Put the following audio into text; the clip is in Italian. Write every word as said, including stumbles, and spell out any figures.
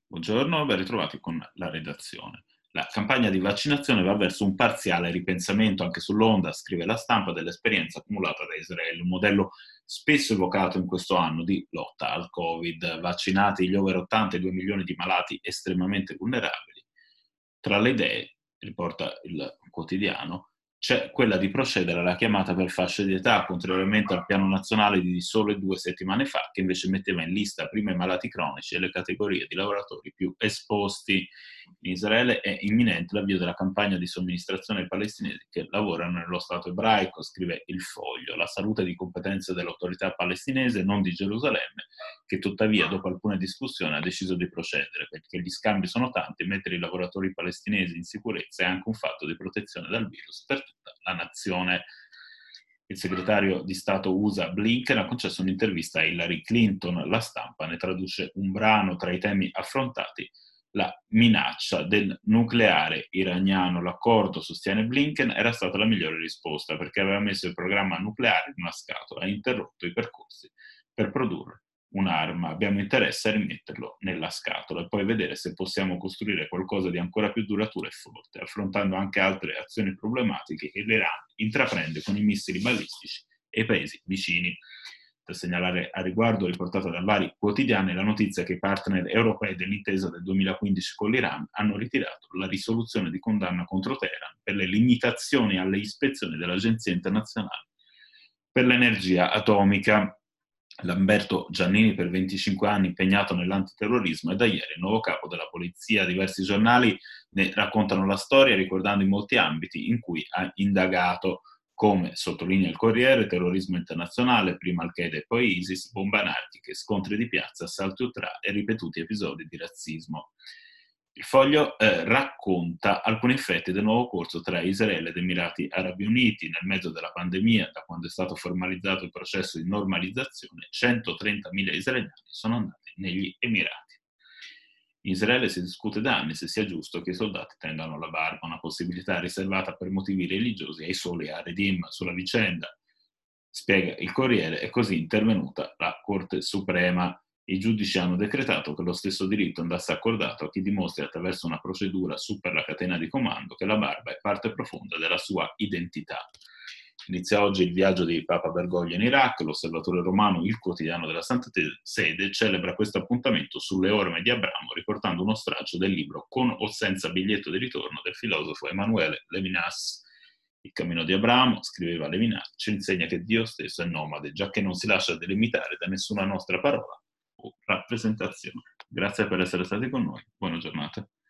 Buongiorno, ben ritrovati con la redazione. La campagna di vaccinazione va verso un parziale ripensamento anche sull'onda, scrive la stampa, dell'esperienza accumulata da Israele, un modello spesso evocato in questo anno di lotta al Covid. Vaccinati gli over ottanta e due milioni di malati estremamente vulnerabili. Tra le idee, riporta il quotidiano, c'è quella di procedere alla chiamata per fasce di età, contrariamente al piano nazionale di sole due settimane fa, che invece metteva in lista prima i malati cronici e le categorie di lavoratori più esposti. In Israele è imminente l'avvio della campagna di somministrazione ai palestinesi che lavorano nello Stato ebraico, scrive Il Foglio. La salute di competenze dell'autorità palestinese, non di Gerusalemme, che tuttavia dopo alcune discussioni ha deciso di procedere, perché gli scambi sono tanti e mettere i lavoratori palestinesi in sicurezza è anche un fatto di protezione dal virus per tutta la nazione. Il segretario di Stato U S A Blinken ha concesso un'intervista a Hillary Clinton. La stampa ne traduce un brano tra i temi affrontati: la minaccia del nucleare iraniano. L'accordo, sostiene Blinken, era stata la migliore risposta perché aveva messo il programma nucleare in una scatola e interrotto i percorsi per produrre un'arma. Abbiamo interesse a rimetterlo nella scatola e poi vedere se possiamo costruire qualcosa di ancora più duraturo e forte, affrontando anche altre azioni problematiche che l'Iran intraprende con i missili balistici e i paesi vicini. Da segnalare a riguardo, riportata da vari quotidiani, la notizia che i partner europei dell'intesa del duemilaquindici con l'Iran hanno ritirato la risoluzione di condanna contro Teheran per le limitazioni alle ispezioni dell'Agenzia internazionale per l'energia atomica. Lamberto Giannini, per venticinque anni impegnato nell'antiterrorismo, è da ieri il nuovo capo della polizia. Diversi giornali ne raccontano la storia, ricordando i molti ambiti in cui ha indagato, come sottolinea il Corriere: terrorismo internazionale, prima Al-Qaeda e poi ISIS, bombe anarchiche, scontri di piazza, assalti ultra e ripetuti episodi di razzismo. Il Foglio eh, racconta alcuni effetti del nuovo corso tra Israele ed Emirati Arabi Uniti. Nel mezzo della pandemia, da quando è stato formalizzato il processo di normalizzazione, centotrentamila israeliani sono andati negli Emirati. In Israele si discute da anni se sia giusto che i soldati tengano la barba, una possibilità riservata per motivi religiosi ai soli Haredim. Sulla vicenda, spiega il Corriere, è così intervenuta la Corte Suprema. I giudici hanno decretato che lo stesso diritto andasse accordato a chi dimostri attraverso una procedura su per la catena di comando che la barba è parte profonda della sua identità. Inizia oggi il viaggio di Papa Bergoglio in Iraq. L'Osservatore Romano, il quotidiano della Santa Sede, celebra questo appuntamento sulle orme di Abramo, riportando uno straccio del libro Con o senza biglietto di ritorno del filosofo Emanuele Levinas. Il cammino di Abramo, scriveva Levinas, ci insegna che Dio stesso è nomade, giacché non si lascia delimitare da nessuna nostra parola o rappresentazione. Grazie per essere stati con noi. Buona giornata.